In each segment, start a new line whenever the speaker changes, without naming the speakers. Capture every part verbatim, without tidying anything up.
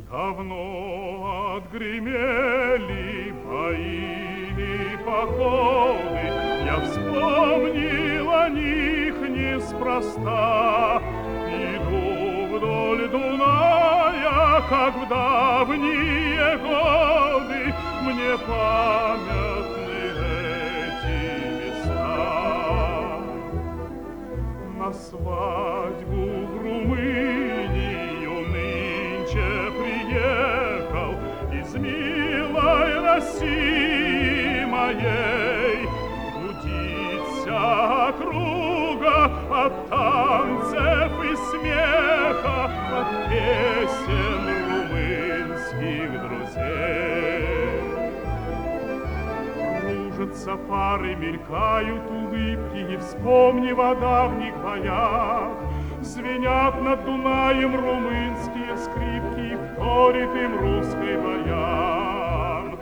Давно отгремели моими походы, я вспомнил о них неспроста. Иду вдоль Дуная, как в давние годы, мне памятны эти места. На свадьбу в Румынию нынче приехал из милой России моей. Гудится округа от танцев и смеха, от песен румынских друзей. Кружатся пары, мелькают улыбки, и, вспомнив о давних боях, звенят над Дунаем румынские скрипки, вторит им русский баян.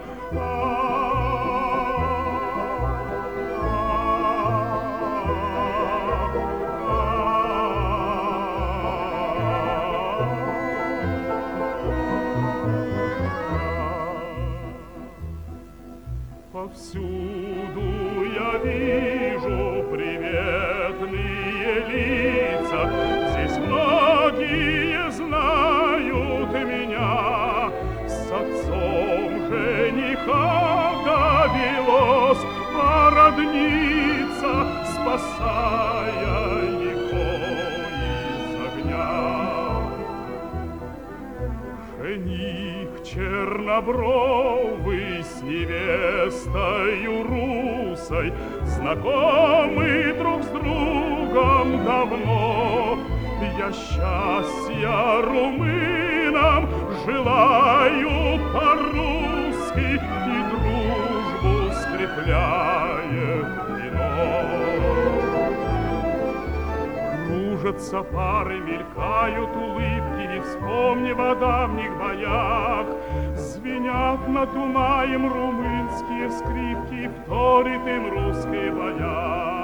Повсюду я вижу приветные лица, здесь многие знают меня. С отцом жениха довелось породниться, спасая его из огня. Жених чернобровый с невестою русой, знакомы друг с другом давно. Я счастья румынам желаю по-русски, и дружбу скрепляет вино. Кружатся пары, мелькают улыбки, и, вспомнив о давних боях, звенят над Дунаем румынские скрипки, вторит им русский баян.